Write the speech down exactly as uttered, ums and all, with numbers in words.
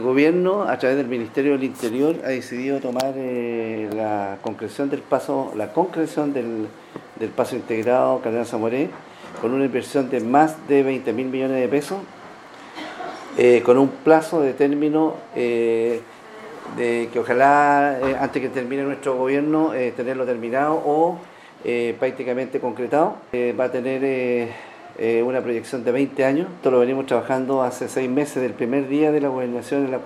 El gobierno, a través del Ministerio del Interior, ha decidido tomar eh, la concreción del paso, la concreción del, del paso integrado Cardenal Zamoré, con una inversión de más de veinte mil millones de pesos, eh, con un plazo de término eh, de que ojalá eh, antes que termine nuestro gobierno eh, tenerlo terminado o eh, prácticamente concretado. Eh, va a tener eh, eh, una proyección de veinte años. Esto lo venimos trabajando hace seis meses del primer día de la gobernación en la